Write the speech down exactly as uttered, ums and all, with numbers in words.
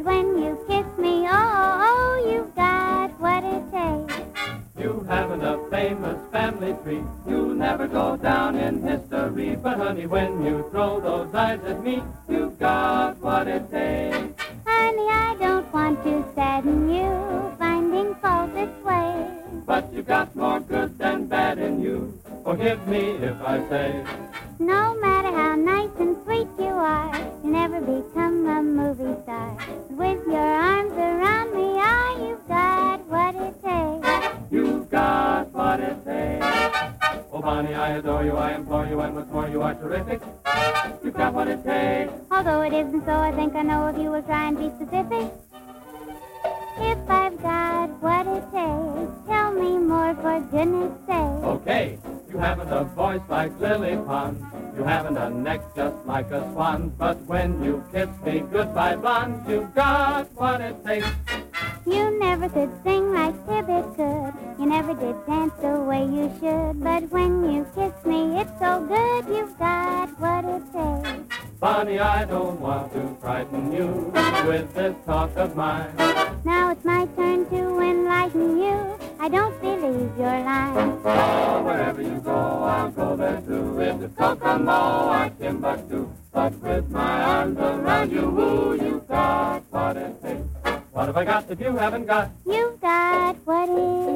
But when you kiss me, oh, oh, you've got what it takes. You haven't a famous family tree. You'll never go down in history. But honey, when you throw those eyes at me, you've got what it takes. Honey, I don't want to sadden you, finding fault this way. But you've got more good than bad in you. Forgive me if I say, no matter how nice and sweet you are, you'll never become a movie star. With your arms around me, ah, you've got what it takes. you've got what it takes. Oh, Bonnie, I adore you, I implore you, and what's more, you are terrific. You've got what it takes. Although it isn't so, I think I know if you will try and be specific. If I've got what it takes, tell me more for goodness sake. Okay, you haven't a voice like Lily Pond. You haven't a neck just like a swan. But when you kiss me goodbye, blonde, you've got what it takes. You never could sing like Tibbet could. You never did dance the way you should. But when you kiss me, it's so good, you've got what it takes. Bonnie, I don't want to frighten you with this talk of mine. Now it's my turn to enlighten you. I don't believe your line. Oh, wherever you go, I'll go there too. If it's Kokomo or Timbuktu. But with my arms around you, ooh, you've got what it takes. What have I got that you haven't got? You've got what it